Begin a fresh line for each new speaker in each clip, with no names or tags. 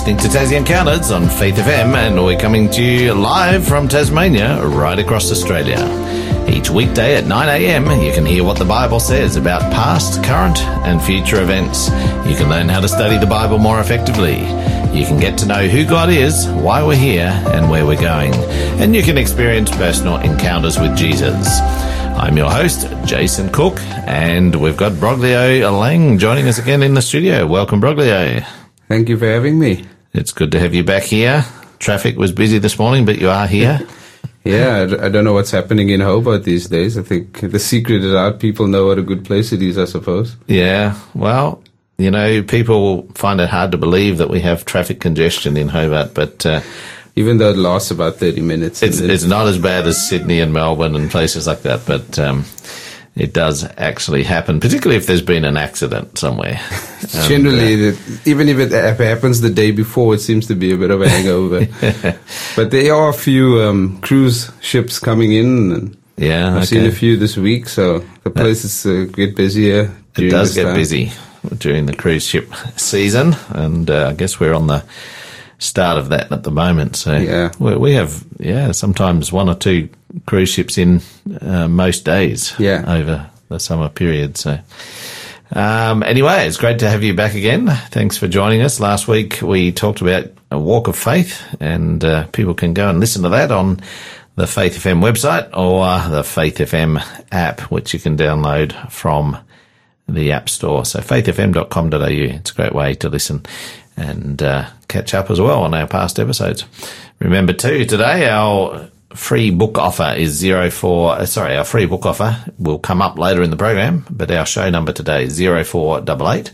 listening to Tassie Encounters on Faith FM, and we're coming to you live from Tasmania, right across Australia. Each weekday at 9 a.m, you can hear what the Bible says about past, current and future events. You can learn how to study the Bible more effectively. You can get to know who God is, why we're here and where we're going. And you can experience personal encounters with Jesus. I'm your host, Jason Cook, and we've got Broglio Lang joining us again in the studio. Welcome, Broglio.
Thank you for having me.
It's good to have you back here. Traffic was busy this morning, but you are here.
Yeah, I don't know what's happening in Hobart these days. I think the secret is out. People know what a good place it is, I suppose.
Yeah, well, you know, people find it hard to believe that we have traffic congestion in Hobart, but
even though it lasts about 30 minutes.
It's not as bad as Sydney and Melbourne and places like that, but it does actually happen, particularly if there's been an accident somewhere.
Generally, even if it happens the day before, it seems to be a bit of a hangover. But there are a few cruise ships coming in. And
yeah,
I've seen a few this week, so the places get busier.
It does get busy during the cruise ship season, and I guess we're on the start of that at the moment. So
yeah.
we have sometimes one or two cruise ships in most days over the summer period. So anyway, it's great to have you back again. Thanks for joining us. Last week we talked about a walk of faith, and people can go and listen to that on the Faith FM website or the Faith FM app, which you can download from the App Store. So faithfm.com.au. It's a great way to listen and catch up as well on our past episodes. Remember too, today our free book offer is our free book offer will come up later in the program, but our show number today is 0488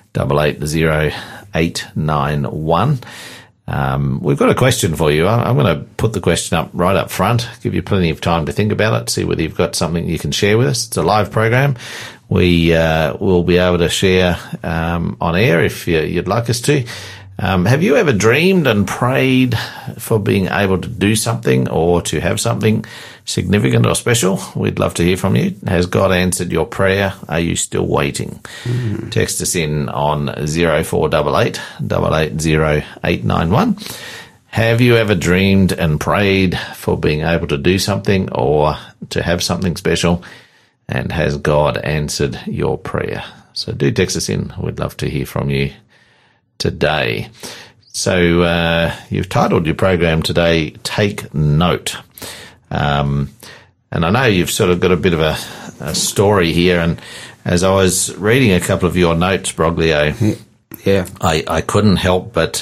880891. We've got a question for you. I'm going to put the question up right up front, give you plenty of time to think about it, see whether you've got something you can share with us. It's a live program. We will be able to share on air if you'd like us to. Have you ever dreamed and prayed for being able to do something or to have something significant or special? We'd love to hear from you. Has God answered your prayer? Are you still waiting? Text us in on 0488 880891. Have you ever dreamed and prayed for being able to do something or to have something special? And has God answered your prayer? So do text us in. We'd love to hear from you today. So you've titled your program today, Take Note. And I know you've sort of got a bit of a story here. And as I was reading a couple of your notes, Broglio, I couldn't help but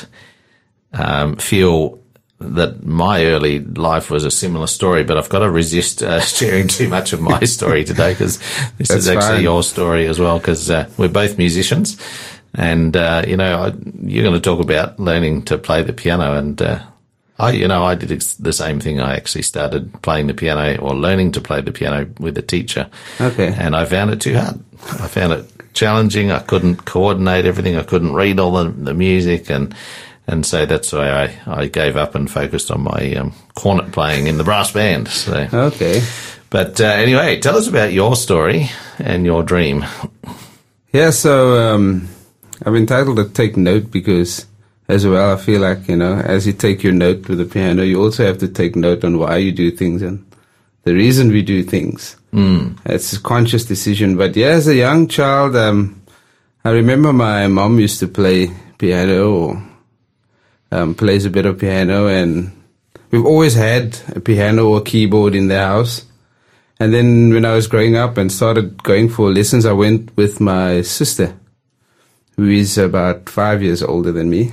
feel that my early life was a similar story, but I've got to resist sharing too much of my story today, because this is actually your story as well, because we're both musicians. And, you're going to talk about learning to play the piano. And, I did the same thing. I actually started playing the piano or learning to play the piano with a teacher.
Okay.
And I found it too hard. I found it challenging. I couldn't coordinate everything. I couldn't read all the music. And so that's why I gave up and focused on my cornet playing in the brass band. So.
Okay.
But anyway, tell us about your story and your dream.
Yeah, so I've entitled to Take Note because as well I feel like, as you take your note with the piano, you also have to take note on why you do things and the reason we do things. It's a conscious decision. But yeah, as a young child, I remember my mom used to play piano or plays a bit of piano, and we've always had a piano or keyboard in the house. And then when I was growing up and started going for lessons, I went with my sister, who is about 5 years older than me.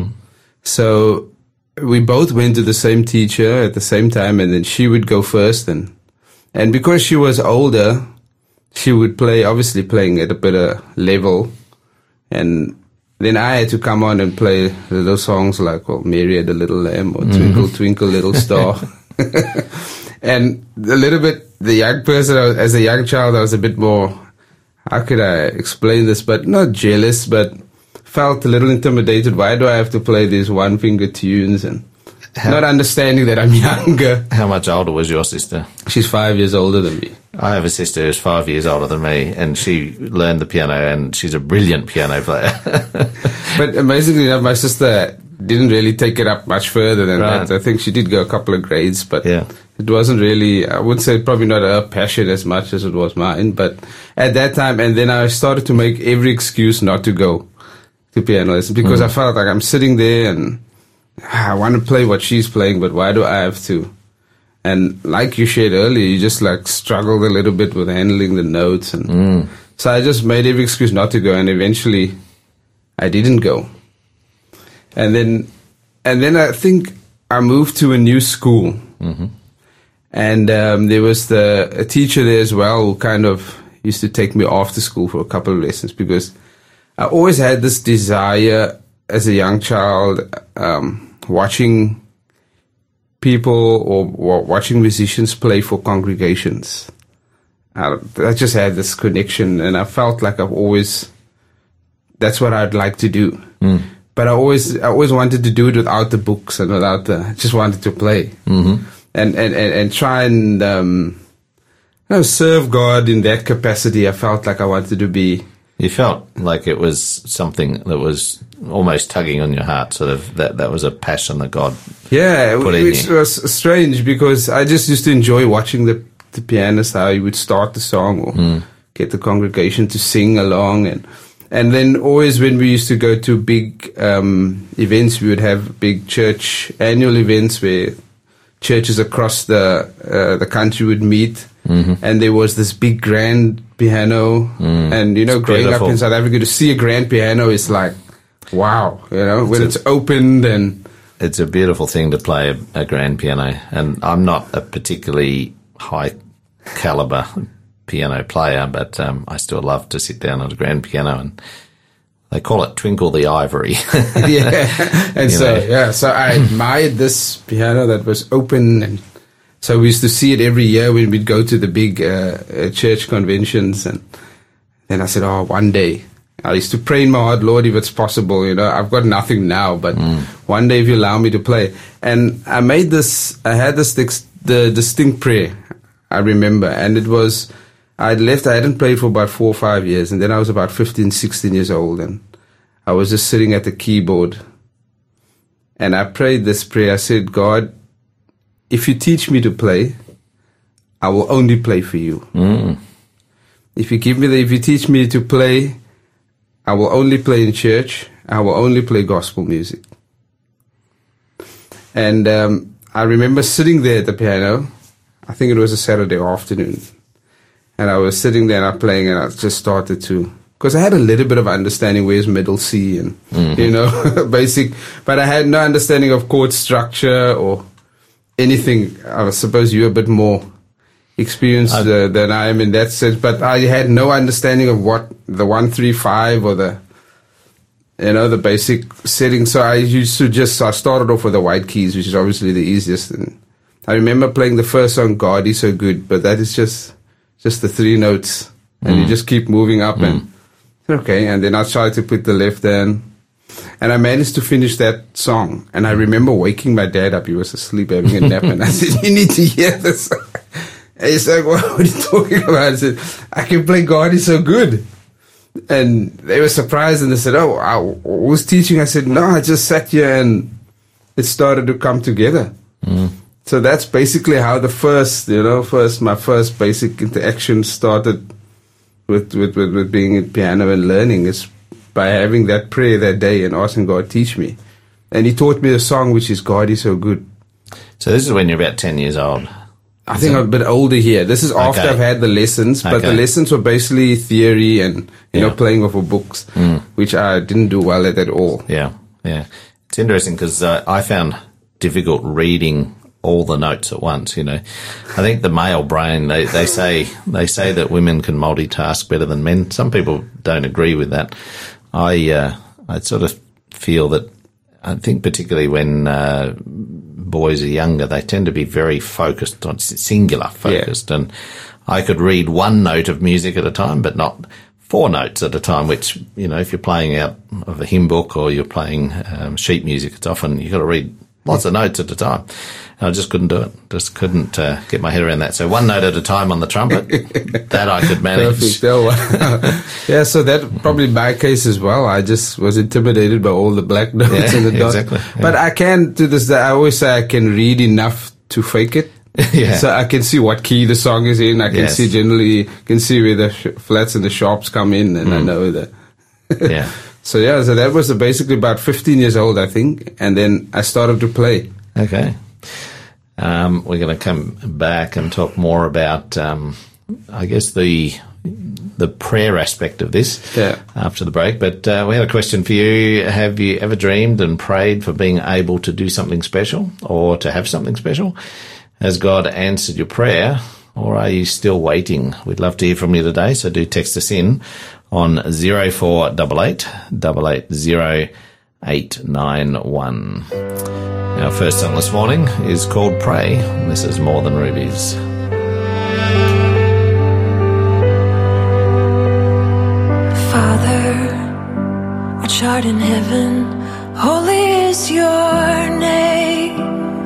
So we both went to the same teacher at the same time, and then she would go first. And because she was older, she would obviously playing at a better level. And then I had to come on and play little songs like, Mary Had a Little Lamb or Twinkle, Twinkle, Little Star. And a little bit, the young person, as a young child, I was a bit more, how could I explain this, but not jealous, but felt a little intimidated. Why do I have to play these one-finger tunes? And not understanding that I'm younger.
How much older was your sister?
She's 5 years older than me.
I have a sister who's 5 years older than me, and she learned the piano, and she's a brilliant piano player.
But amazingly enough, my sister didn't really take it up much further than
Right.
that. I think she did go a couple of grades, but
Yeah.
it wasn't really, I would say probably not her passion as much as it was mine. But at that time, and then I started to make every excuse not to go to piano lessons because I felt like I'm sitting there and I want to play what she's playing, but why do I have to? And like you shared earlier, you just like struggled a little bit with handling the notes. And so I just made every excuse not to go. And eventually I didn't go. And then I think I moved to a new school. And there was a teacher there as well who kind of used to take me after school for a couple of lessons because I always had this desire as a young child, watching people or watching musicians play for congregations. I just had this connection, and I felt like that's what I'd like to do. But I always wanted to do it without the books and I just wanted to play. And try and serve God in that capacity. I felt like I wanted to be.
You felt like it was something that was almost tugging on your heart, sort of that was a passion that God put in
which
you.
was strange because I just used to enjoy watching the pianist, how he would start the song or get the congregation to sing along. And then always when we used to go to big events, we would have big church annual events where churches across the country would meet. And there was this big grand piano. And, growing
beautiful.
up in South Africa, to see a grand piano is like, wow, when it's opened and...
It's a beautiful thing to play a grand piano. And I'm not a particularly high caliber piano player, but I still love to sit down at a grand piano, and they call it Twinkle the Ivory.
And so I admired this piano that was open, and so we used to see it every year when we'd go to the big church conventions. And then I said, one day, I used to pray in my heart, Lord, if it's possible, I've got nothing now, but one day if you allow me to play. And I had this the distinct prayer, I remember, and it was, I hadn't played for about 4 or 5 years, and then I was about 15, 16 years old, and I was just sitting at the keyboard, and I prayed this prayer. I said, God, if you teach me to play, I will only play for you. If you teach me to play, I will only play in church. I will only play gospel music. And I remember sitting there at the piano. I think it was a Saturday afternoon. And I was sitting there and I'm playing, and I just started to, because I had a little bit of understanding where's middle C and, basic, but I had no understanding of chord structure or anything. I suppose you're a bit more experienced than I am in that sense, but I had no understanding of what the 1-3-5 or the basic settings. So I started off with the white keys, which is obviously the easiest. And I remember playing the first song, God is So Good, but that is just the 3 notes, and you just keep moving up and okay. And then I tried to put the left hand, and I managed to finish that song. And I remember waking my dad up. He was asleep having a nap, and I said, "You need to hear this." And he's like, "What are you talking about?" I said, "I can play God is So Good." And they were surprised, and they said, "Oh, I was teaching." I said, "No, I just sat here and it started to come together." So that's basically how my first basic interaction started with being in piano and learning, is by having that prayer that day and asking God, teach me. And he taught me the song, which is God is So Good.
So this is when you're about 10 years old.
I think I'm a bit older here. This is after I've had the lessons, but the lessons were basically theory and, playing off of books, which I didn't do well at all.
Yeah. It's interesting because I found difficult reading all the notes at once, I think the male brain, they say that women can multitask better than men. Some people don't agree with that. I sort of feel that, I think particularly when boys are younger, they tend to be very focused on singular focused. Yeah. And I could read 1 note of music at a time, but not 4 notes at a time, which, if you're playing out of a hymn book or you're playing sheet music, it's often you've got to read lots of notes at a time. I just couldn't do it. Just couldn't get my head around that. So one note at a time on the trumpet, that I could manage.
Perfect. Oh, wow. Yeah, so that probably my case as well. I just was intimidated by all the black notes and the dots.
Exactly. Yeah.
But I can, to this day, I always say I can read enough to fake it.
Yeah.
So I can see what key the song is in. I can see where the flats and the sharps come in, and I know that.
Yeah.
So that was basically about 15 years old, I think, and then I started to play.
Okay. We're going to come back and talk more about, I guess, the prayer aspect of this after the break. But we had a question for you. Have you ever dreamed and prayed for being able to do something special or to have something special? Has God answered your prayer, or are you still waiting? We'd love to hear from you today, so do text us in on 0488 880 891. Our first song this morning is called Pray. This is More Than Rubies.
Father, which art in heaven, holy is your name.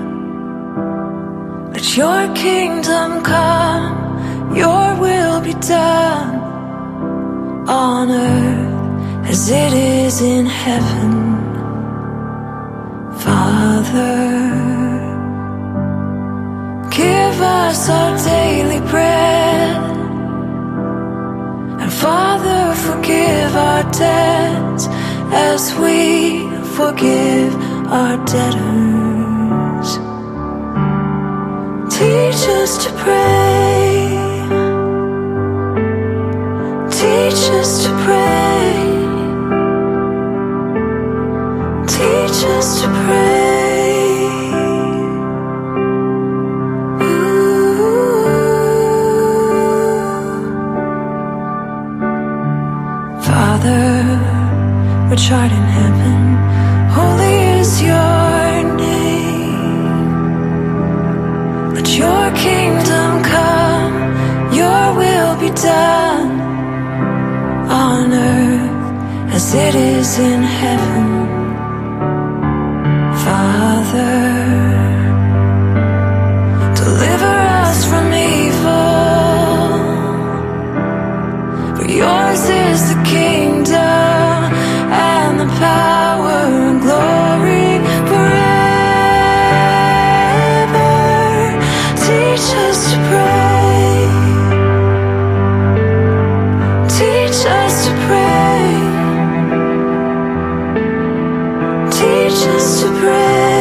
Let your kingdom come, your will be done, on earth as it is in heaven. Father, give us our daily bread, and Father, forgive our debts as we forgive our debtors. Teach us to pray, teach us to pray, teach us to pray. Father, which art in heaven, holy is your name. Let your kingdom come, your will be done, on earth as it is in heaven. Father, deliver us from evil, for yours is the kingdom and the power and glory forever. Teach us to pray, teach us to pray, teach us to pray.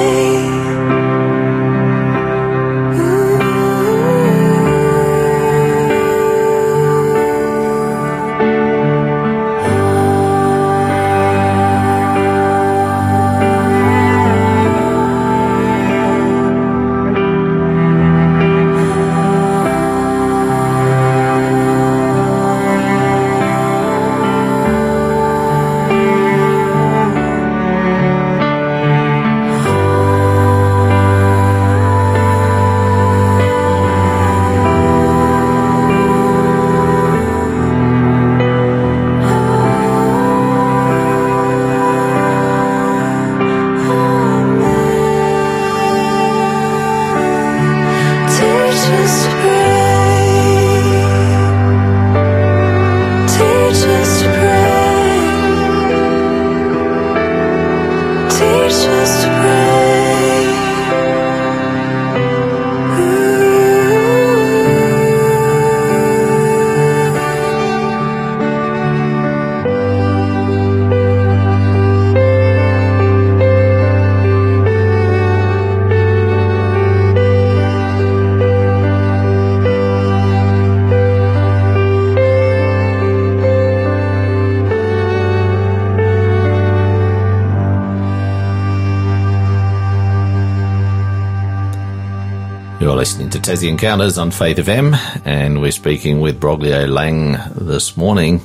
You're listening to Tassie Encounters on Faith FM, and we're speaking with Broglio Lang this morning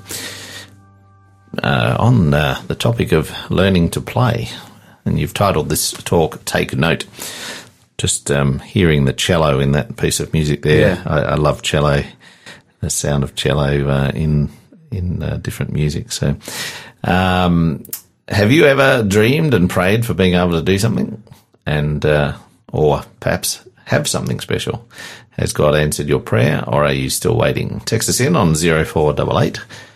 on the topic of learning to play. And you've titled this talk, Take Note. Just hearing the cello in that piece of music there. Yeah. I love cello, the sound of cello in different music. So have you ever dreamed and prayed for being able to do something? And or perhaps have something special? Has God answered your prayer, or are you still waiting? Text us in on 0488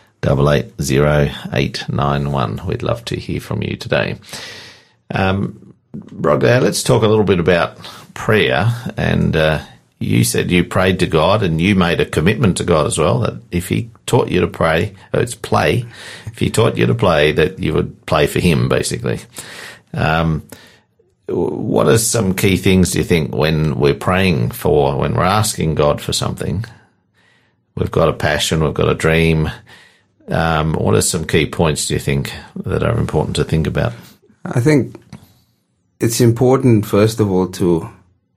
880891. We'd love to hear from you today. Brogdale, let's talk a little bit about prayer. And you said you prayed to God, and you made a commitment to God as well, that if he taught you to pray, if he taught you to play, that you would play for him, basically. What are some key things, do you think, when we're praying for, when we're asking God for something? We've got a passion, we've got a dream. What are some key points, do you think, that are important to think about?
I think it's important, first of all, to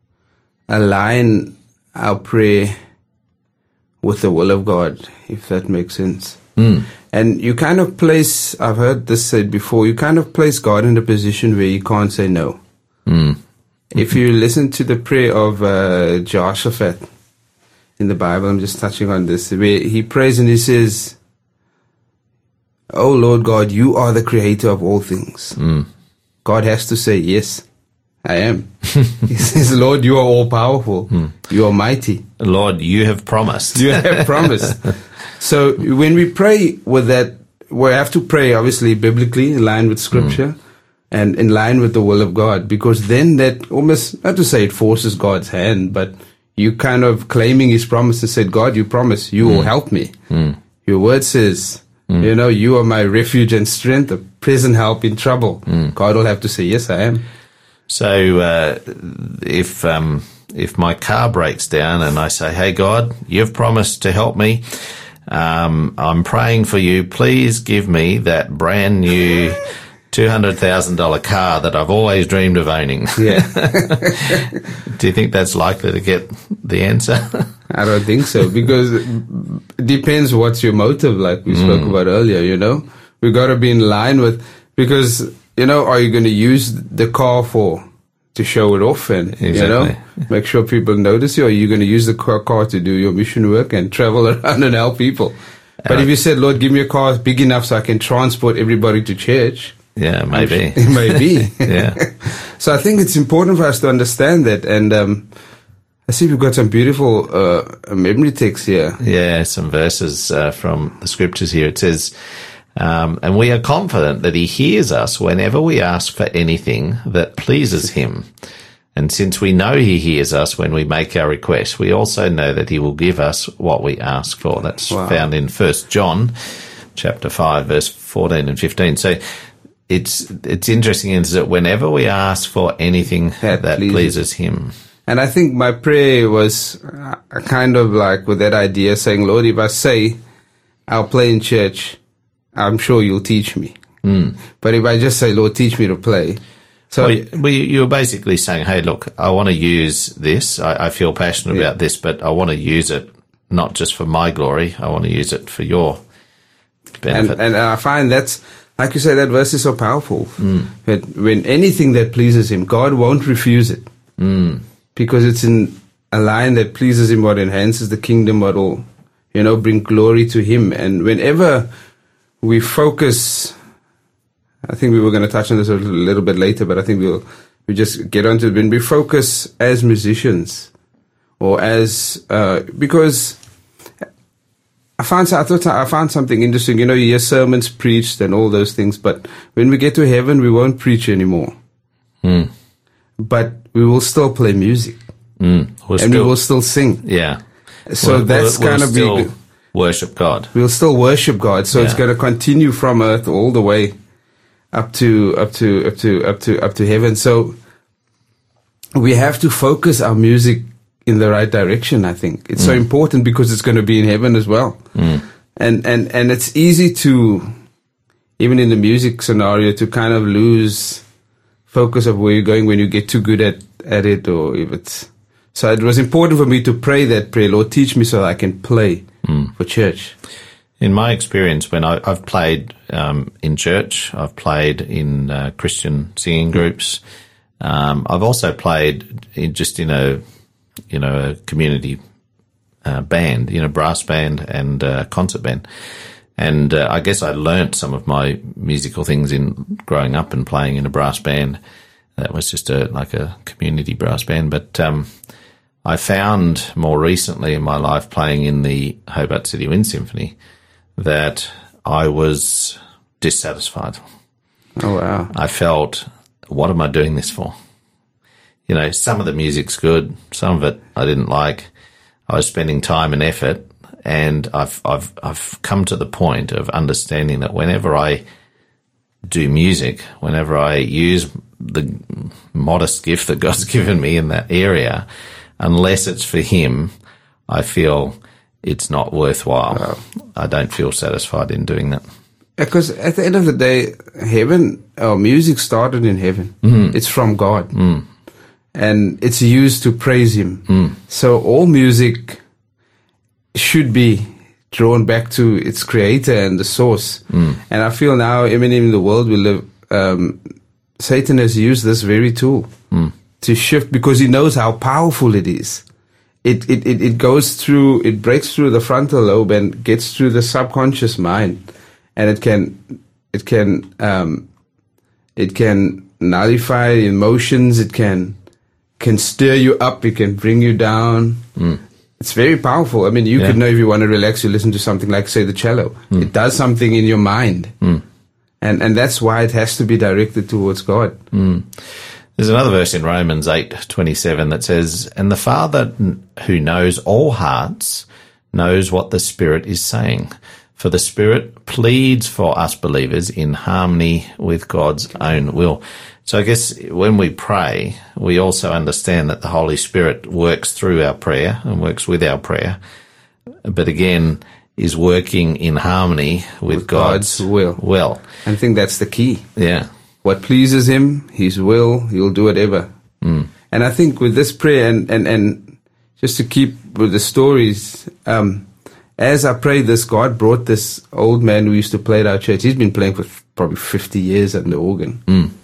align our prayer with the will of God, if that makes sense. And you kind of place, I've heard this said before, you kind of place God in a position where you can't say no. If you listen to the prayer of Jehoshaphat in the Bible, I'm just touching on this, where he prays and he says, "Oh Lord God, you are the creator of all things." God has to say, "Yes, I am." He says, "Lord, you are all powerful. You are mighty.
Lord, you have promised.
You have promised." So when we pray with that, we have to pray obviously biblically in line with Scripture and in line with the will of God, because then that almost, not to say it forces God's hand, but you kind of claiming his promise and said, "God, you promise you will help me. Your word says, you know, you are my refuge and strength, a present help in trouble." God will have to say, "Yes, I am."
So if my car breaks down and I say, "Hey God, you've promised to help me. I'm praying for you. Please give me that brand new $200,000 car that I've always dreamed of owning."
Yeah.
Do you think that's likely to get the answer?
I don't think so, because it depends what's your motive, like we spoke about earlier, you know. We got to be in line with, because, you know, are you going to use the car to show it off and, you know, make sure people notice you, or are you going to use the car to do your mission work and travel around and help people? But if you said, "Lord, give me a car big enough so I can transport everybody to church,"
yeah, maybe.
Maybe.
Yeah.
So I think it's important for us to understand that. And I see we've got some beautiful memory texts here.
Yeah, some verses from the scriptures here. It says, and we are confident that he hears us whenever we ask for anything that pleases him. And since we know he hears us when we make our request, we also know that he will give us what we ask for. That's found in 1 John chapter 5, verse 14 and 15. So it's interesting is that whenever we ask for anything that pleases him.
And I think my prayer was kind of like with that idea, saying, "Lord, if I say I'll play in church, I'm sure you'll teach me." But if I just say, "Lord, teach me to play." So
you're basically saying, "Hey, look, I want to use this. I feel passionate about this, but I want to use it not just for my glory. I want to use it for your benefit." And
I find that's, like you say, that verse is so powerful. That when anything that pleases him, God won't refuse it. Because it's in a line that pleases him, what enhances the kingdom, what will, you know, bring glory to him. And whenever we focus, I think we were going to touch on this a little bit later, but I think we just get onto it. When we focus as musicians, or as because I found something interesting. You know, you hear sermons preached and all those things, but when we get to heaven, we won't preach anymore. But we will still play music, and we will still sing.
Yeah.
So that's going to be
worship God.
We'll still worship God. So it's going to continue from earth all the way up to heaven. So we have to focus our music in the right direction. I think it's so important, because it's going to be in heaven as well. And it's easy to, even in the music scenario, to kind of lose focus of where you're going when you get too good at it, or if it's. So it was important for me to pray that prayer, "Lord, teach me so that I can play for church."
In my experience, when I've played in church, I've played in Christian singing groups. I've also played in a community band, brass band and concert band. And I guess I learnt some of my musical things in growing up and playing in a brass band. that was just like a community brass band. But I found more recently in my life playing in the Hobart City Wind Symphony that I was dissatisfied.
Oh, wow.
I felt, what am I doing this for? You know, some of the music's good, some of it I didn't like. I was spending time and effort, and I've come to the point of understanding that whenever I do music, whenever I use the modest gift that God's given me in that area, unless it's for Him, I feel it's not worthwhile.
Wow.
I don't feel satisfied in doing that.
Because at the end of the day, music started in heaven. It's from God. And it's used to praise Him. So all music should be drawn back to its creator and the source. And I feel now, even in the world we live, Satan has used this very tool to shift, because he knows how powerful it is. It goes through, it breaks through the frontal lobe and gets through the subconscious mind, and it can nullify emotions. It can stir you up. It can bring you down. It's very powerful. I mean, you could know, if you want to relax, you listen to something like, say, the cello. It does something in your mind. And that's why it has to be directed towards God.
There's another verse in Romans 8:27 that says, "And the Father who knows all hearts knows what the Spirit is saying. For the Spirit pleads for us believers in harmony with God's own will." So I guess when we pray, we also understand that the Holy Spirit works through our prayer and works with our prayer, but again, is working in harmony with God's will.
I think that's the key.
Yeah.
What pleases Him, His will, He'll do whatever. And I think with this prayer, and just to keep with the stories, as I prayed this, God brought this old man who used to play at our church. He's been playing for probably 50 years on the organ.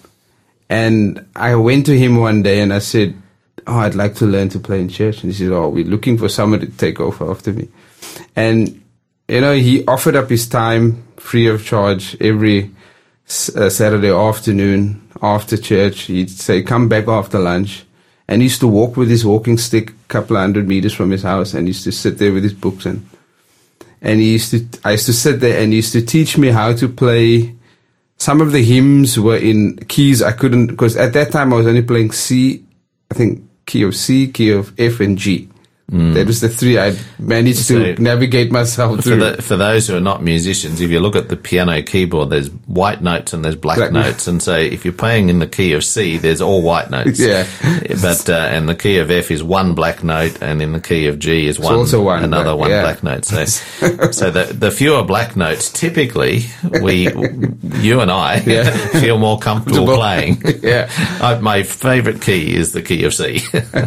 And I went to him one day and I said, "Oh, I'd like to learn to play in church." And he said, "Oh, we're looking for someone to take over after me." And, you know, he offered up his time free of charge every Saturday afternoon after church. He'd say, "Come back after lunch." And he used to walk with his walking stick a couple of 100 meters from his house, and he used to sit there with his books. And I used to sit there, and he used to teach me how to play. Some of the hymns were in keys I couldn't, because at that time I was only playing C, I think key of C, key of F, and G. That was the three I managed to navigate myself through.
For those who are not musicians, if you look at the piano keyboard, there's white notes and there's black notes. And so if you're playing in the key of C, there's all white notes. But and the key of F is one black note, and in the key of G is another black note. So the fewer black notes, typically you and I feel more comfortable playing. My favorite key is the key of C.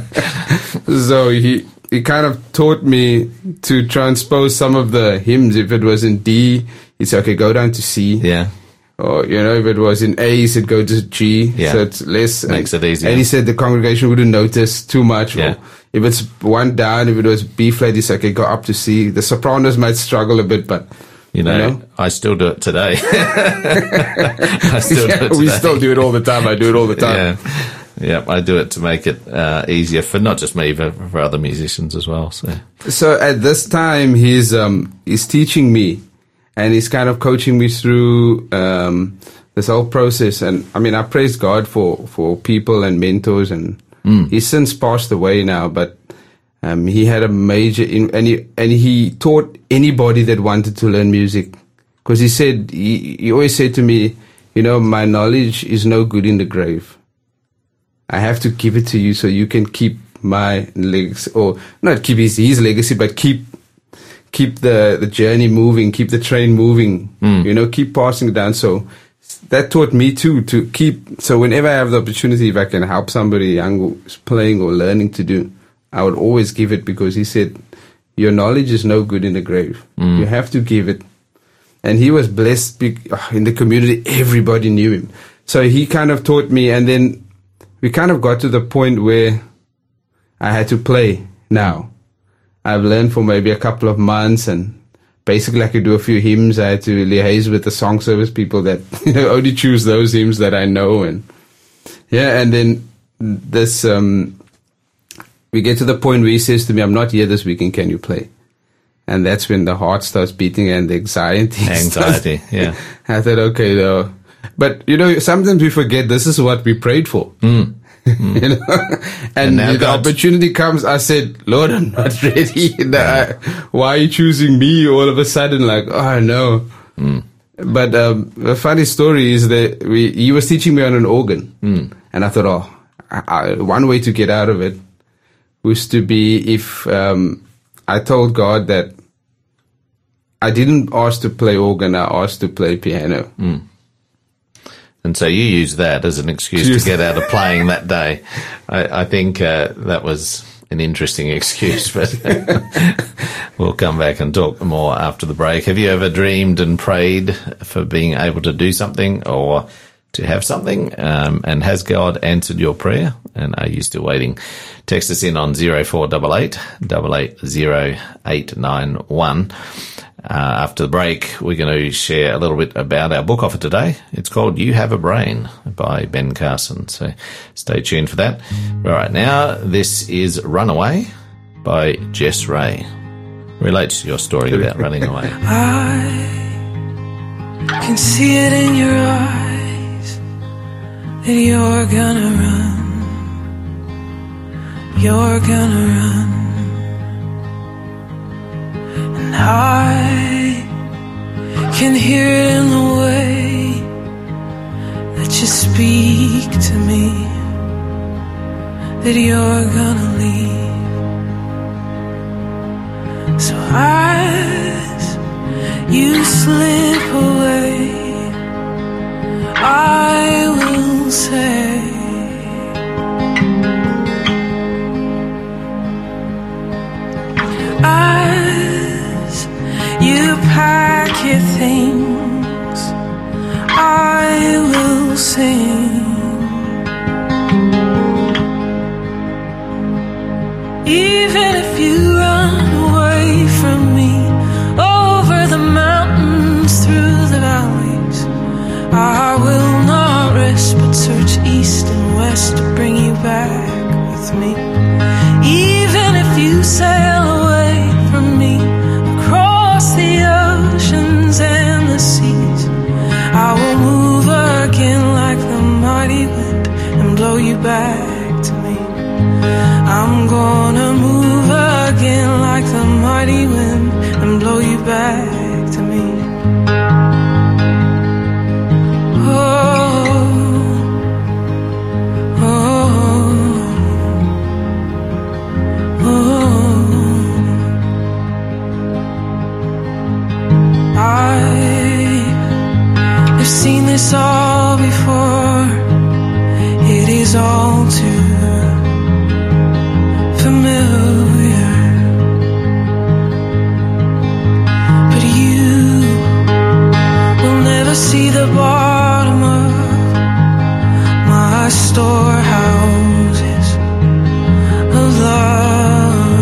So he kind of taught me to transpose some of the hymns. If it was in D, he'd say, "Okay, go down to C."
Yeah.
Or, you know, if it was in A, he said, "Go to G."
Yeah.
So it's less.
Makes it easier.
And he said the congregation wouldn't notice too much.
Yeah.
If it's one down, if it was B flat, he said, "Okay, go up to C." The sopranos might struggle a bit, but...
You know, I still do it today.
We still do it all the time. I do it all the time.
Yeah, I do it to make it easier for not just me, but for other musicians as well.
So at this time, he's teaching me, and he's kind of coaching me through this whole process. And I mean, I praise God for people and mentors, and he's since passed away now. But he had a major and he taught anybody that wanted to learn music, because he said he always said to me, "You know, my knowledge is no good in the grave. I have to give it to you so you can keep my legacy," or not keep his legacy, but keep the journey moving, keep the train moving, you know, keep passing it down. So that taught me too, to keep, so whenever I have the opportunity, if I can help somebody young who's playing or learning to do, I would always give it, because he said, your knowledge is no good in the grave. You have to give it. And he was blessed in the community. Everybody knew him. So he kind of taught me, and then we kind of got to the point where I had to play now. I've learned for maybe a couple of months, and basically I could do a few hymns. I had to liaise with the song service people that, you know, only choose those hymns that I know. Yeah, and then this, we get to the point where he says to me, I'm not here this weekend, can you play? And that's when the heart starts beating and the anxiety.
Yeah.
I thought, okay, though. But, sometimes we forget this is what we prayed for. And
now
the opportunity comes, I said, Lord, I'm not ready. Why are you choosing me all of a sudden? Like, oh, no. But the funny story is that he was teaching me on an organ. And I thought, one way to get out of it was to be if I told God that I didn't ask to play organ, I asked to play piano.
And so you use that as an excuse to get out of playing that day. I think that was an interesting excuse, but we'll come back and talk more after the break. Have you ever dreamed and prayed for being able to do something or to have something? And has God answered your prayer? And are you still waiting? Text us in on 0488 880891. After the break, we're going to share a little bit about our book offer today. It's called You Have a Brain by Ben Carson. So stay tuned for that. Right now, this is Runaway by Jess Ray. Relates to your story about running away.
I can see it in your eyes that you're gonna run. You're gonna run. And I can hear it in the way that you speak to me, that you're gonna leave. So as you slip away, I will say, as you pack your things, I will sing. Even if you run away from me, over the mountains, through the valleys, I will not rest but search east and west to bring you back with me. Even if you sail away from me across the oceans and the seas, I will move again like the mighty wind and blow you back to me. I'm gonna move again like the mighty wind and blow you back to me. I've seen this all before. It is all too familiar. But you will never see the bottom of my storehouses of love.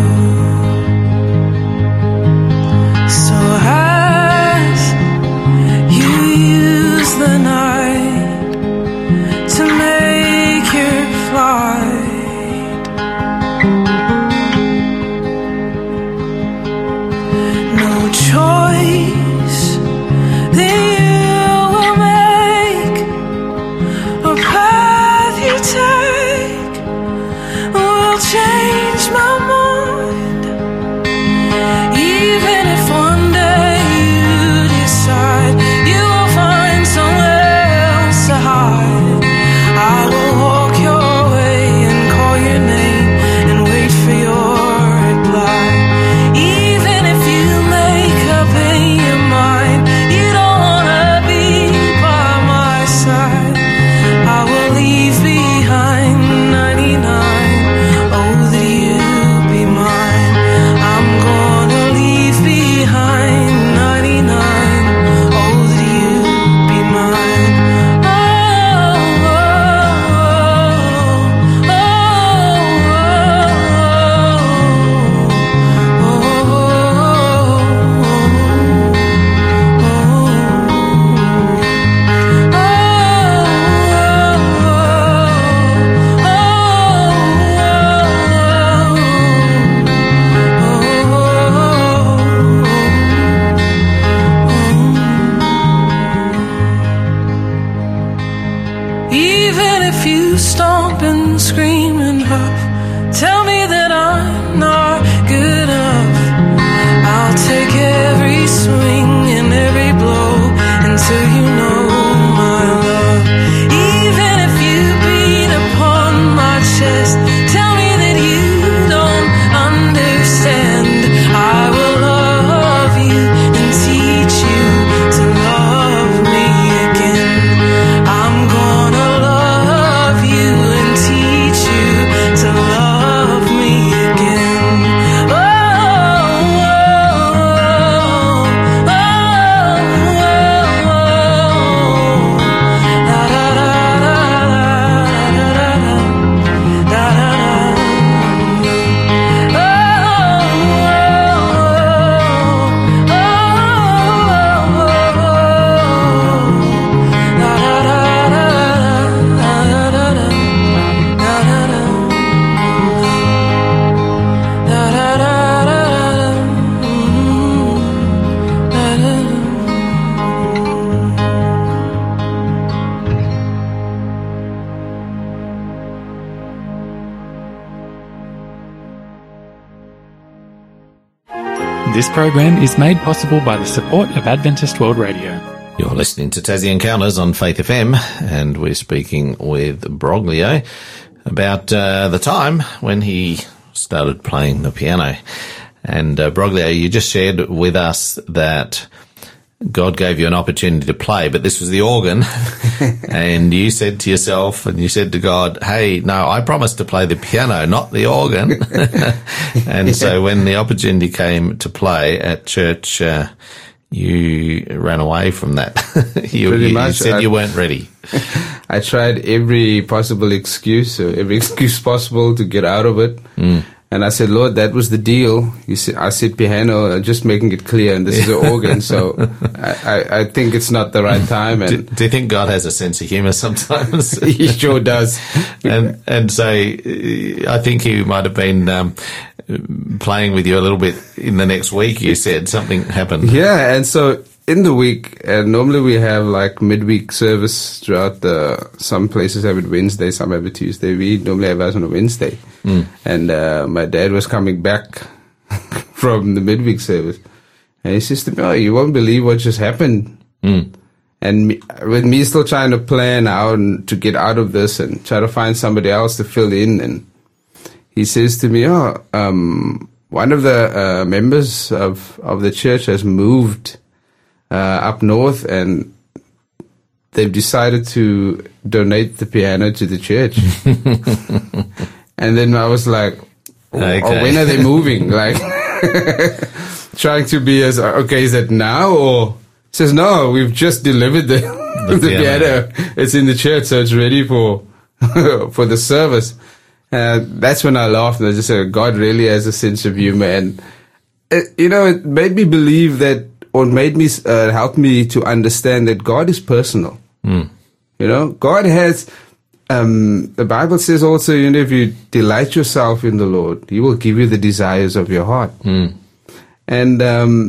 So as you use the night to make your flight, no choice that you will make or path you take Even if you stomp and scream and huff, tell me that I'm not good enough. I'll take every swing and every blow until you know my love. Even if you beat upon my chest, tell me that you don't understand. I will love you and teach you to love me again. I'm gonna love you and teach you to love me again. Oh, oh, oh, oh, da da da da da da da
This program is made possible by the support of Adventist World Radio.
You're listening to Tassie Encounters on Faith FM, and we're speaking with Broglio about the time when he started playing the piano. And Broglio, you just shared with us that God gave you an opportunity to play, but this was the organ, and you said to yourself, and you said to God, hey, no, I promised to play the piano, not the organ. And so when the opportunity came to play at church, you ran away from that. you said you weren't ready.
I tried every possible excuse, or every excuse possible to get out of it. And I said, Lord, that was the deal. I said piano, just making it clear, and this is an organ, so I think it's not the right time. And
do you think God has a sense of humor sometimes?
He sure does.
And so I think he might have been playing with you a little bit in the next week. You said something happened.
Yeah, and so in the week, normally we have like midweek service throughout some places have it Wednesday, some have it Tuesday. We normally have ours on a Wednesday. And my dad was coming back from the midweek service, and he says to me, oh, you won't believe what just happened. And with me still trying to plan out and to get out of this and try to find somebody else to fill in, and he says to me, one of the members of the church has moved up north, and they've decided to donate the piano to the church. And then I was like, okay. Oh, when are they moving? Like, trying to be as, okay, is that now? Or says, no, we've just delivered the piano. It's in the church, so it's ready for the service. That's when I laughed, and I just said, God really has a sense of humor. And, it made me believe that, or made me, helped me to understand that God is personal. God has, the Bible says also, if you delight yourself in the Lord, He will give you the desires of your heart. And,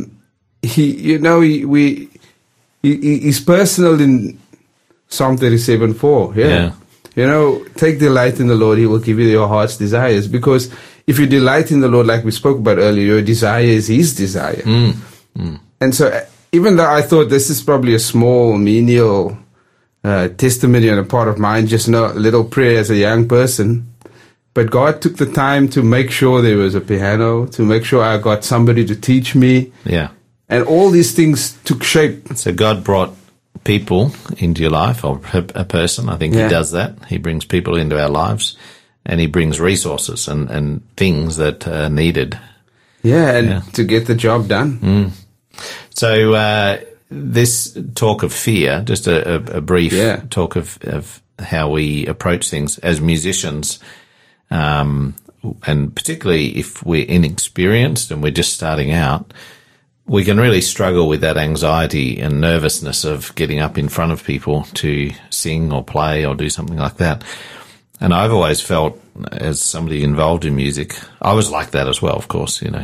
He's personal in Psalm 37:4. Yeah. Take delight in the Lord, He will give you your heart's desires. Because if you delight in the Lord, like we spoke about earlier, your desire is His desire. And so, even though I thought this is probably a small, menial testimony on a part of mine, just a little prayer as a young person, but God took the time to make sure there was a piano, to make sure I got somebody to teach me.
Yeah.
And all these things took shape.
So God brought people into your life, or a person. I think He does that. He brings people into our lives, and He brings resources and things that are needed.
To get the job done.
So this talk of fear, just a brief talk of how we approach things as musicians, and particularly if we're inexperienced and we're just starting out, we can really struggle with that anxiety and nervousness of getting up in front of people to sing or play or do something like that. And I've always felt, as somebody involved in music, I was like that as well, of course, you know.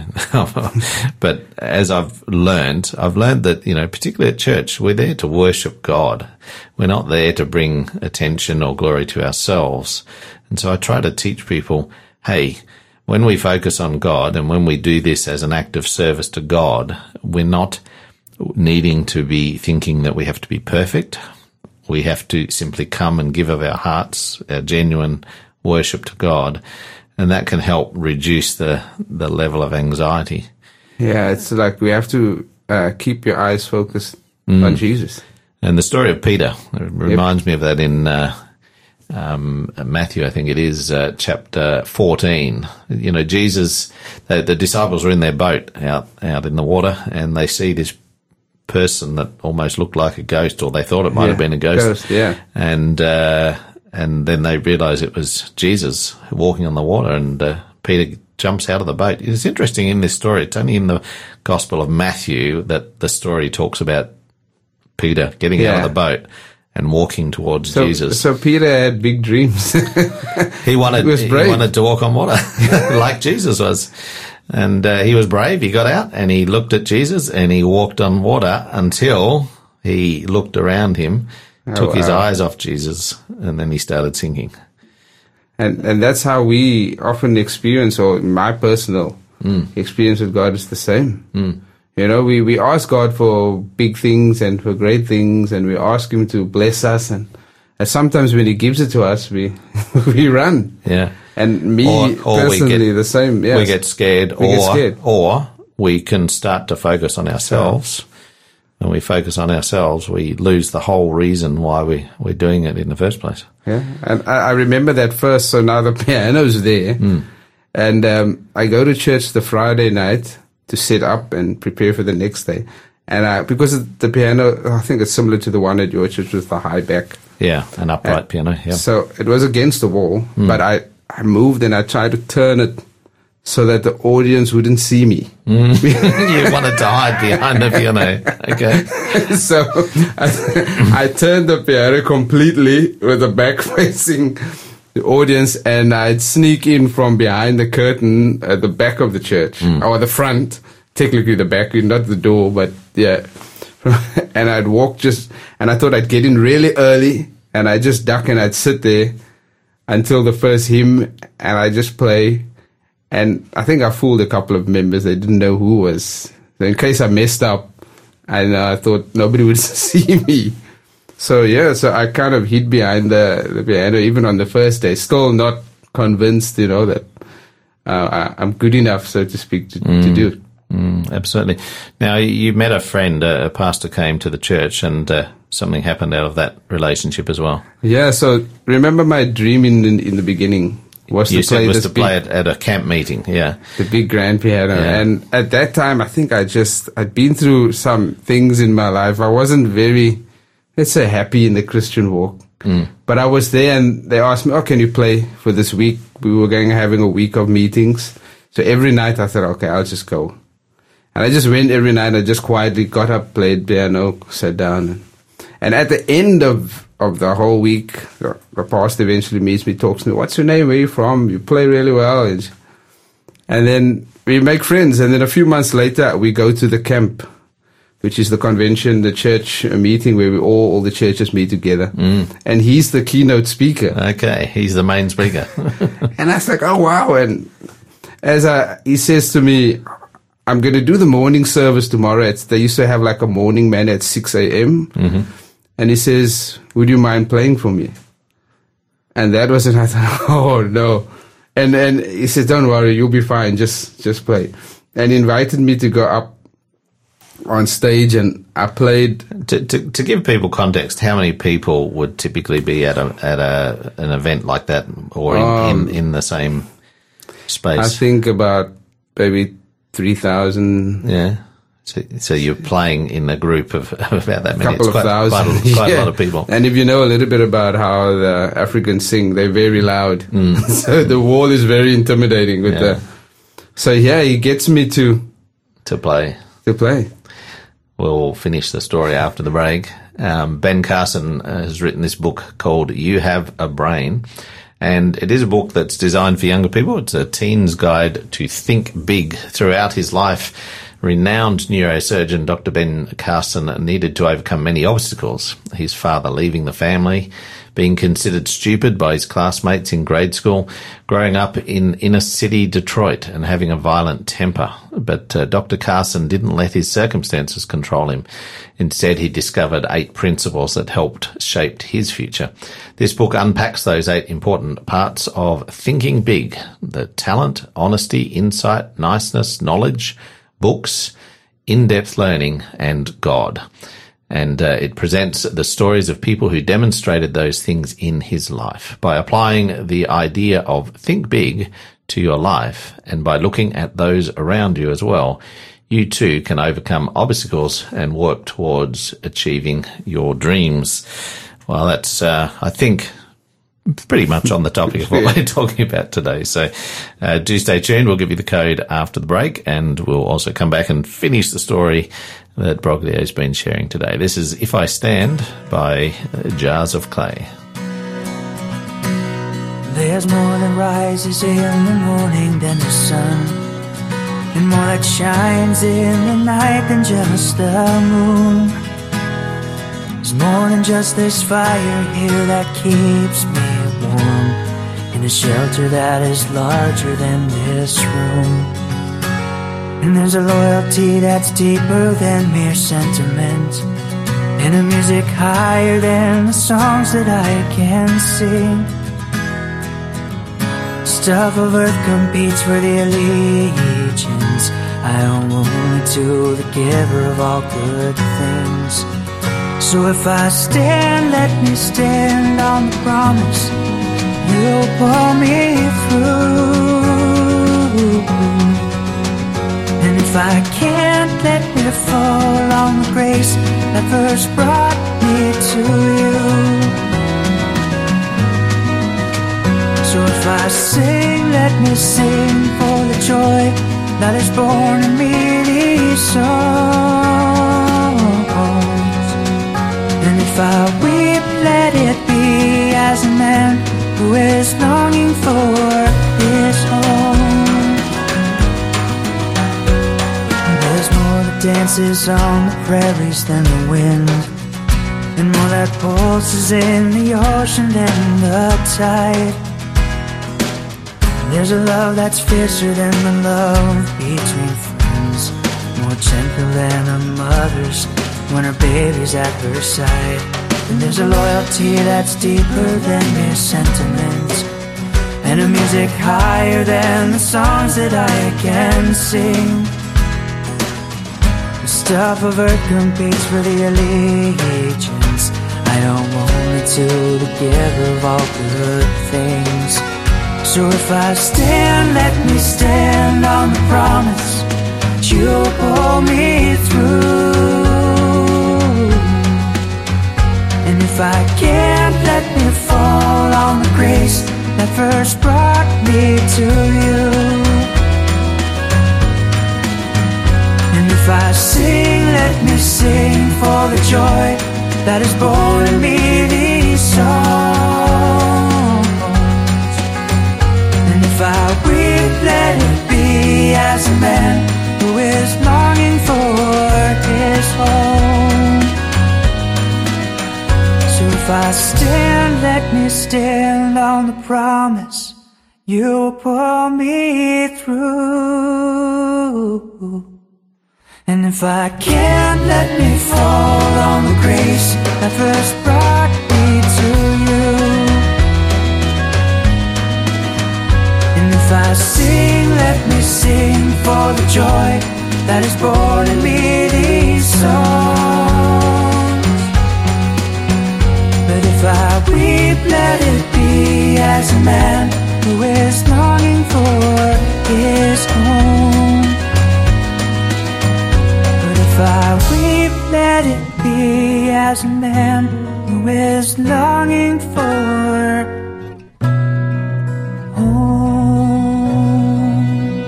But as I've learned that, you know, particularly at church, we're there to worship God. We're not there to bring attention or glory to ourselves. And so I try to teach people, hey, when we focus on God and when we do this as an act of service to God, we're not needing to be thinking that we have to be perfect. We have to simply come and give of our hearts, our genuine worship to God, and that can help reduce the level of anxiety.
Yeah, it's like we have to keep your eyes focused on Jesus.
And the story of Peter reminds me of that in Matthew, I think it is, chapter 14. You know, Jesus, the disciples were in their boat out in the water, and they see this person that almost looked like a ghost, or they thought it might have been a ghost. And then they realised it was Jesus walking on the water, and Peter jumps out of the boat. It's interesting in this story, it's only in the Gospel of Matthew that the story talks about Peter getting out of the boat and walking towards Jesus.
So Peter had big dreams.
He wanted to walk on water like Jesus was. And he was brave. He got out and he looked at Jesus and he walked on water until he looked around him, took his eyes off Jesus, and then he started sinking.
And that's how we often experience, or my personal experience with God is the same. You know, we ask God for big things and for great things, and we ask Him to bless us, and sometimes when He gives it to us, we run.
Yeah.
And me personally, the same. Yes.
We get scared, or we can start to focus on ourselves. When we focus on ourselves, we lose the whole reason why we're doing it in the first place.
Yeah, and I remember that first. So now the piano's there, and I go to church the Friday night to set up and prepare for the next day. And because the piano, I think it's similar to the one at your church with the high back.
Yeah, an upright piano. Yeah.
So it was against the wall, but I moved and I tried to turn it so that the audience wouldn't see me.
You wanted to hide behind the piano. Okay.
So I turned the piano completely with the back facing the audience, and I'd sneak in from behind the curtain at the back of the church, or the front, technically the back, not the door, but yeah. And I'd walk and I thought I'd get in really early, and I'd just duck and I'd sit there until the first hymn, and I just play. And I think I fooled a couple of members. They didn't know who was. So in case I messed up, and I thought nobody would see me. So yeah, so I kind of hid behind the piano even on the first day, still not convinced, you know, that I'm good enough, so to speak, to do it.
Absolutely. Now, you met a friend, a pastor came to the church, and something happened out of that relationship as well.
Yeah, so remember my dream in the beginning was to play
at a camp meeting, yeah.
The big grand piano. Yeah. And at that time, I think I'd been through some things in my life. I wasn't very, let's say, happy in the Christian walk. But I was there, and they asked me, oh, can you play for this week? We were having a week of meetings. So every night I thought, okay, I'll just go. And I just went every night. I just quietly got up, played piano, sat down. And at the end of the whole week, the pastor eventually meets me, talks to me, what's your name? Where are you from? You play really well. And then we make friends. And then a few months later, we go to the camp, which is the convention, the church meeting where all the churches meet together. And he's the keynote speaker.
Okay, he's the main speaker.
And I was like, oh, wow. And he says to me, I'm going to do the morning service tomorrow. They used to have like a morning man at 6 a.m. And he says, would you mind playing for me? And that was it. I thought, oh, no. And he said, don't worry, you'll be fine. Just play. And he invited me to go up on stage, and I played.
To give people context, how many people would typically be at an event like that, or in the same space?
I think about maybe 3,000.
Yeah. So you're playing in a group of about that many.
Couple of thousand.
Quite a lot of people.
And if you know a little bit about how the Africans sing, they're very loud. So the wall is very intimidating with So yeah, he gets me to play.
We'll finish the story after the break. Ben Carson has written this book called You Have a Brain. And it is a book that's designed for younger people. It's a teen's guide to think big. Throughout his life, renowned neurosurgeon Dr. Ben Carson needed to overcome many obstacles. His father leaving the family, being considered stupid by his classmates in grade school, growing up in inner city Detroit and having a violent temper. But Dr. Carson didn't let his circumstances control him. Instead, he discovered 8 principles that helped shape his future. This book unpacks those 8 important parts of thinking big: the talent, honesty, insight, niceness, knowledge, books, in-depth learning, and God. And it presents the stories of people who demonstrated those things in his life. By applying the idea of think big to your life, and by looking at those around you as well, you too can overcome obstacles and work towards achieving your dreams. Well, that's, I think, pretty much on the topic of what we're talking about today. So do stay tuned. We'll give you the code after the break, and we'll also come back and finish the story that Broglio's been sharing today. This is If I Stand by Jars of Clay.
There's more that rises in the morning than the sun, and more that shines in the night than just the moon. There's more than just this fire here that keeps me warm, in a shelter that is larger than this room. And there's a loyalty that's deeper than mere sentiment, and a music higher than the songs that I can sing. Stuff of earth competes for the allegiance I owe only to the giver of all good things. So if I stand, let me stand on the promise you'll pull me through. And if I can't, let me fall on the grace that first brought me to you. So if I sing, let me sing for the joy that is born in me these songs. And if I weep, let it be as a man who is longing for his home. Dances on the prairies than the wind, and more that pulses in the ocean than the tide. And there's a love that's fiercer than the love between friends, more gentle than a mother's when her baby's at her side. And there's a loyalty that's deeper than mere sentiment, and a music higher than the songs that I can sing. Stuff of earth competes for the allegiance I owe only to the giver of all good things. So if I stand, let me stand on the promise you'll pull me through. And if I can't, let me fall on the grace that first brought me to you. If I sing, let me sing for the joy that is born in me these songs. And if I weep, let it be as a man who is longing for his home. So if I stand, let me stand on the promise you'll pull me through. And if I can't, let me fall on the grace that first brought me to you. And if I sing, let me sing for the joy that is born in me these songs. But if I weep, let it be as a man who is longing for his home. If I weep, let it be as a man who is longing for home.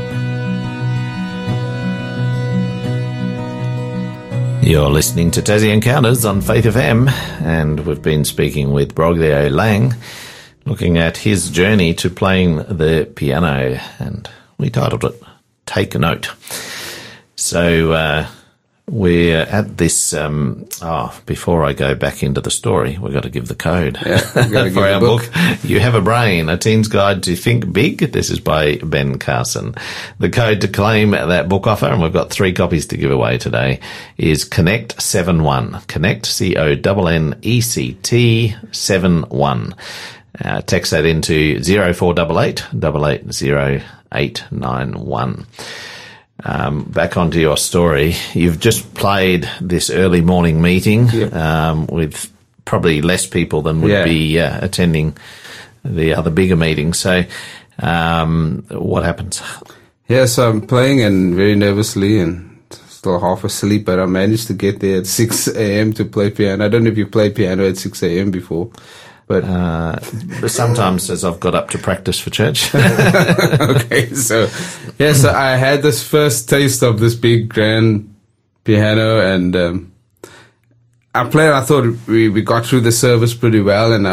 You're listening to Tassie Encounters on Faith FM, and we've been speaking with Broglio Lang, looking at his journey to playing the piano, and we titled it Take a Note. So we're at this, before I go back into the story, we've got to give the code for our book. You Have a Brain, A Teen's Guide to Think Big. This is by Ben Carson. The code to claim that book offer, and we've got 3 copies to give away today, is Connect71. Connect, CONNECT 71. Text that into 0488 880 891. Back onto your story. You've just played this early morning meeting with probably less people than would be attending the other bigger meetings. So what happens?
Yeah, so I'm playing and very nervously and still half asleep, but I managed to get there at 6 a.m. to play piano. I don't know if you played piano at 6 a.m. before. But
sometimes as I've got up to practice for church.
Okay, so I had this first taste of this big grand piano, and I played. I thought we got through the service pretty well, and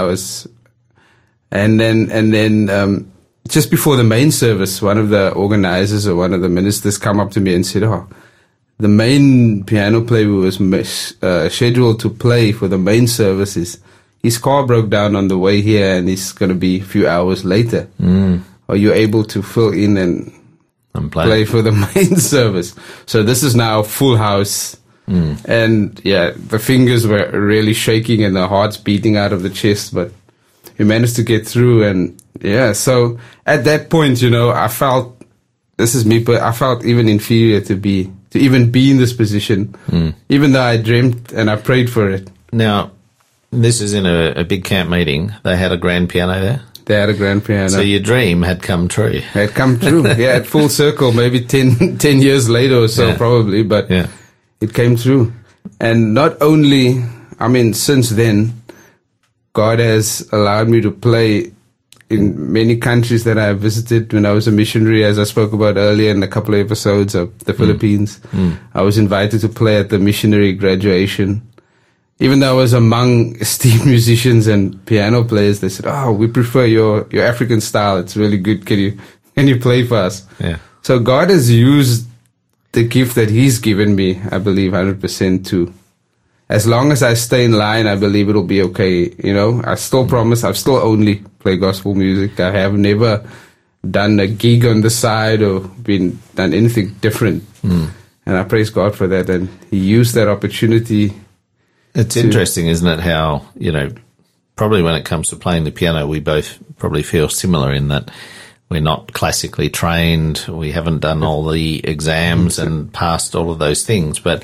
then just before the main service, one of the organizers or one of the ministers come up to me and said, "Oh, the main piano player who was scheduled to play for the main service his car broke down on the way here, and he's going to be a few hours later. Are you able to fill in and play for the main service?" So this is now full house. And the fingers were really shaking and the heart's beating out of the chest, but we managed to get through. And so at that point, I felt, this is me, but I felt even inferior to even be in this position, even though I dreamt and I prayed for it.
Now, this is in a big camp meeting. They had a grand piano there?
They had a grand piano.
So your dream had come true.
It had come true, at full circle, maybe 10 years later or so, probably, but it came true. And not only, since then, God has allowed me to play in many countries that I visited when I was a missionary, as I spoke about earlier in a couple of episodes of the Philippines. I was invited to play at the missionary graduation. Even though I was among esteemed musicians and piano players, they said, "Oh, we prefer your African style. It's really good. Can you play for us?"
Yeah.
So God has used the gift that He's given me, I believe, 100% to. As long as I stay in line, I believe it'll be okay. I still promise I've still only play gospel music. I have never done a gig on the side or done anything different. And I praise God for that. And He used that opportunity.
It's interesting, isn't it, how, probably when it comes to playing the piano, we both probably feel similar in that we're not classically trained, we haven't done all the exams and passed all of those things, but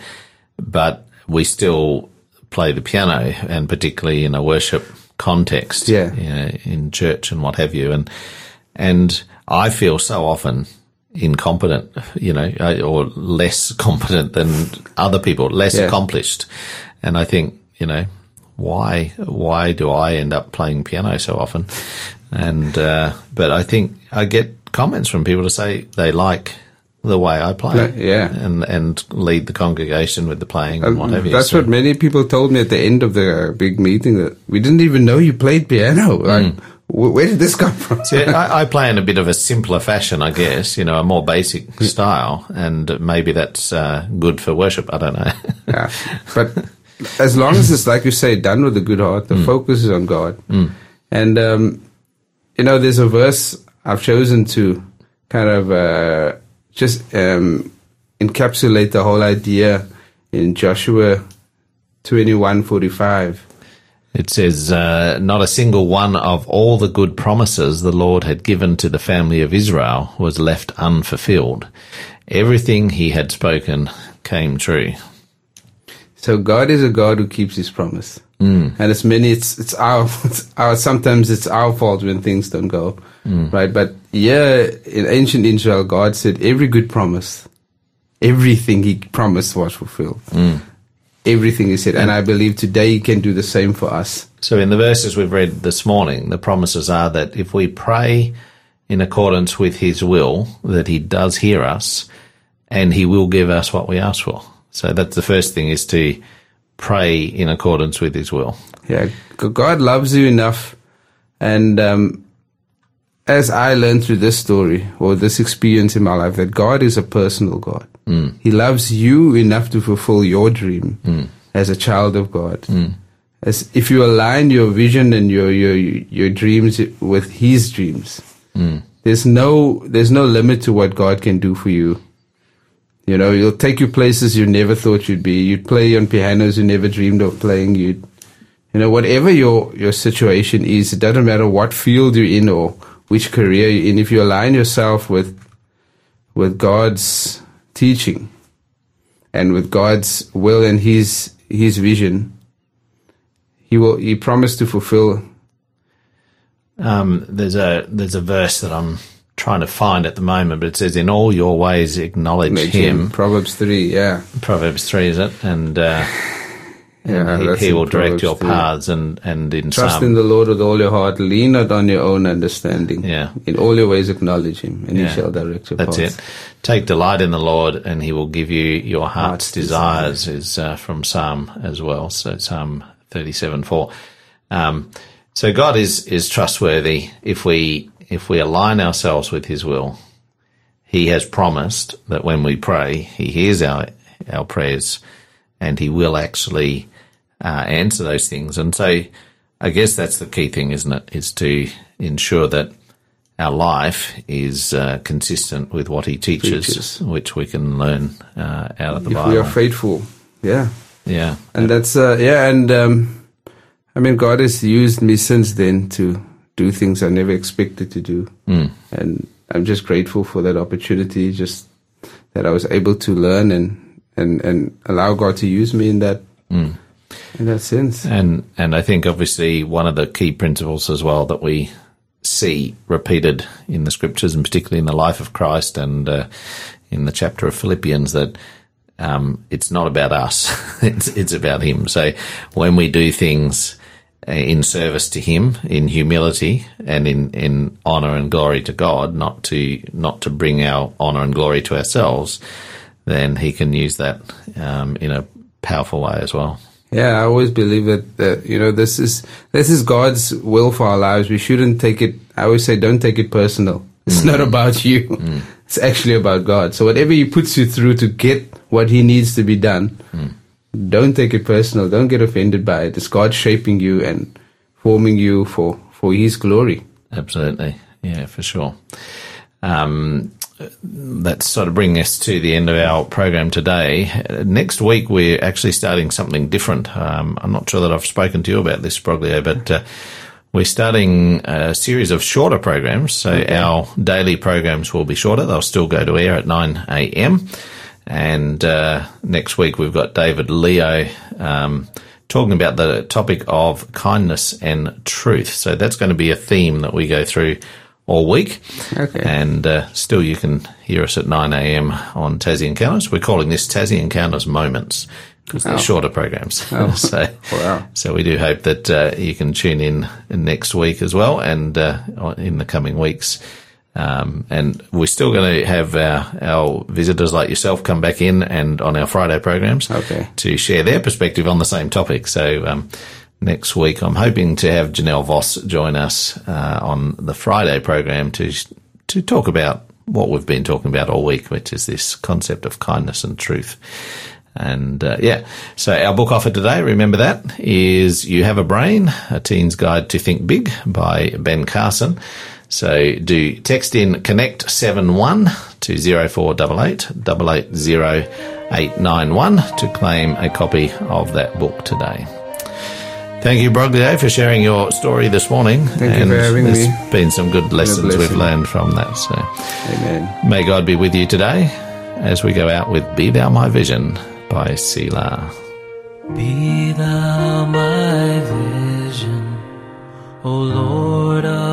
we still play the piano, and particularly in a worship context, in church and what have you. And I feel so often incompetent, or less competent than other people, less accomplished. And I think, why do I end up playing piano so often? And but I think I get comments from people to say they like the way I play, and lead the congregation with the playing and what have you.
That's what many people told me at the end of the big meeting, that we didn't even know you played piano. Like, where did this come from?
See, I play in a bit of a simpler fashion, I guess, a more basic style, and maybe that's good for worship. I don't know.
But as long as it's, like you say, done with a good heart, the focus is on God. And, there's a verse I've chosen to kind of just encapsulate the whole idea in Joshua 21:45.
It says, not a single one of all the good promises the Lord had given to the family of Israel was left unfulfilled. Everything He had spoken came true.
So God is a God who keeps His promise. And sometimes it's our fault when things don't go right. But in ancient Israel, God said every good promise, everything He promised was fulfilled. Everything He said. And I believe today He can do the same for us.
So in the verses we've read this morning, the promises are that if we pray in accordance with His will, that He does hear us, and He will give us what we ask for. So that's the first thing, is to pray in accordance with His will.
Yeah, God loves you enough And as I learned through this story or this experience in my life, that God is a personal God. He loves you enough to fulfill your dream as a child of God. As if you align your vision and your dreams with His dreams, there's no limit to what God can do for you. You know, He'll take you places you never thought you'd be. You'd play on pianos you never dreamed of playing. You know, whatever your situation is, it doesn't matter what field you're in or which career you're in. If you align yourself with God's teaching and with God's will and His vision, He promised to fulfill.
There's a verse that I'm trying to find at the moment, but it says, "In all your ways acknowledge Him."
Proverbs 3, yeah.
Proverbs 3, is it? And He will direct your paths. And in
trust in the Lord with all your heart. Lean not on your own understanding.
Yeah.
In all your ways acknowledge Him, and He shall direct your paths.
That's it. Take delight in the Lord, and He will give you your heart's desires. Is from Psalm as well. So Psalm 37:4. So God is trustworthy if we align ourselves with His will. He has promised that when we pray, He hears our prayers, and He will actually answer those things. And so I guess that's the key thing, isn't it? Is to ensure that our life is consistent with what He teaches, which we can learn out of the Bible.
If we are faithful, yeah. And that's I mean, God has used me since then to do things I never expected to do. And I'm just grateful for that opportunity, just that I was able to learn and allow God to use me in that sense. And
I think obviously one of the key principles as well that we see repeated in the scriptures, and particularly in the life of Christ and in the chapter of Philippians, that it's not about us, it's about Him. So when we do things in service to Him, in humility and in honour and glory to God, not to bring our honour and glory to ourselves, then He can use that in a powerful way as well.
Yeah, I always believe that you know, this is God's will for our lives. We shouldn't take it. I always say, don't take it personal. It's not about you. It's actually about God. So whatever He puts you through to get what He needs to be done, don't take it personal. Don't get offended by it. It's God shaping you and forming you for His glory.
Absolutely. Yeah, for sure. That's sort of bringing us to the end of our program today. Next week, we're actually starting something different. I'm not sure that I've spoken to you about this, Broglio, but we're starting a series of shorter programs. So our daily programs will be shorter. They'll still go to air at 9 a.m. And next week, we've got David Leo talking about the topic of kindness and truth. So that's going to be a theme that we go through all week. Okay. And still you can hear us at 9 a.m. on Tassie Encounters. We're calling this Tassie Encounters Moments because they're shorter programs. So we do hope that you can tune in next week as well and in the coming weeks. And we're still going to have our visitors like yourself come back in and on our Friday programs to share their perspective on the same topic. So next week, I'm hoping to have Janelle Voss join us on the Friday program to talk about what we've been talking about all week, which is this concept of kindness and truth. And so our book offer today, remember that, is You Have a Brain, A Teen's Guide to Think Big by Ben Carson. So do text in Connect71 to 0488 880 891 to claim a copy of that book today. Thank you, Broglio, for sharing your story this morning.
Thank you for having me.
There's been some good lessons we've learned from that. So,
Amen.
May God be with you today as we go out with Be Thou My Vision by Selah.
Be thou my vision, O Lord of